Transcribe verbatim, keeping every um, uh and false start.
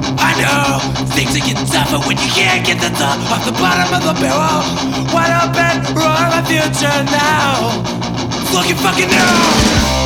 I know things are getting tougher when you can't get the top off the bottom of the barrel. Wide open, wrong my future now. It's looking fucking new.